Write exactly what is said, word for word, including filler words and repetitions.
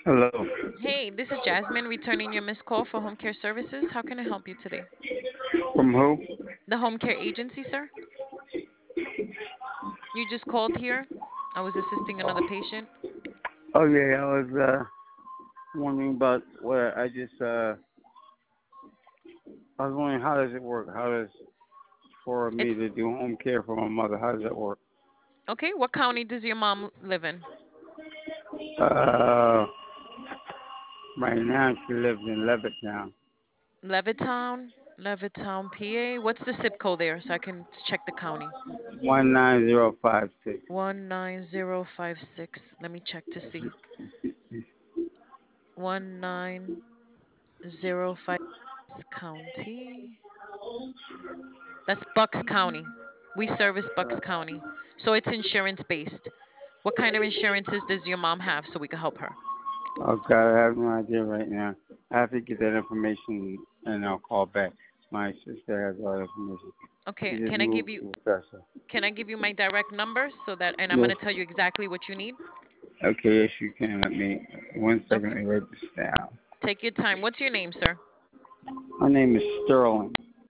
Hello. Hey, this is Jasmine returning your missed call for home care services. How can I help you today? From who? The home care agency, sir? You just called here. I was assisting another patient. Oh yeah, I was uh wondering about where I just uh I was wondering how does it work? How does for me It's to do home care for my mother? How does that work? okay. What county does your mom live in? Uh, right now she lives in Levittown, Levittown, Levittown, P A. What's the zip code there so I can check the county? one nine zero five six. one nine zero five six. Let me check to see. one nine zero five six County. That's Bucks County. We service Bucks County. So it's insurance based. What kind of insurances does your mom have so we can help her? Okay, I have no idea right now. I have to get that information and I'll call back. My sister has all the information. She Okay, just can I moved give you to Augusta. can I give you my direct number so that and I'm going Yes. to tell you exactly what you need? Okay, yes you can. Let me one second. Let Okay. me write this down. Take your time. What's your name, sir? My name is Sterling.